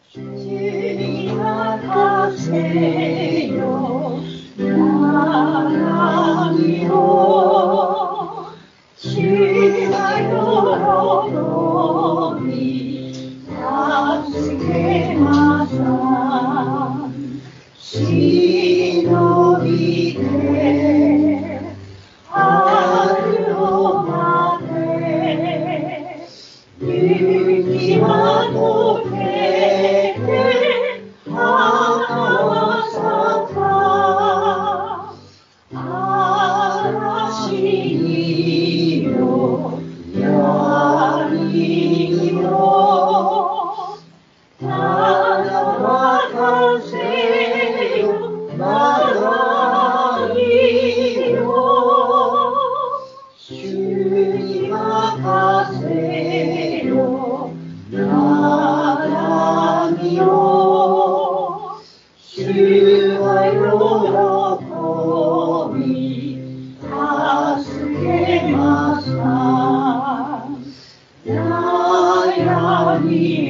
主に任せよなみを、主は喜び助けました。忍びて春を待て、雪は溶けて花は咲いた。嵐によ闇よ、ただ任せよ笑いよ、主に任せよなみよ、主は喜び助けました。悩み